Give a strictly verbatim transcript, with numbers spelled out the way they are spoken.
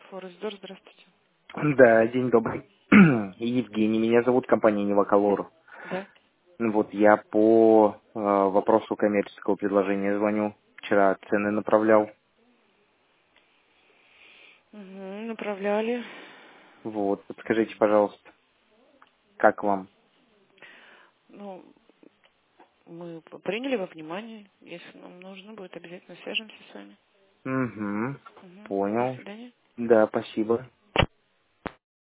Форестдор, здравствуйте. Да, день добрый. Евгений, меня зовут, компания Неваколор. Да. Вот я по э, вопросу коммерческого предложения звоню. Вчера цены направлял. Угу, направляли. Вот, подскажите, пожалуйста, как вам? Ну, мы п- приняли во внимание. Если нам нужно будет, обязательно свяжемся с вами. Угу, Угу. До понял. свидания. Да, спасибо.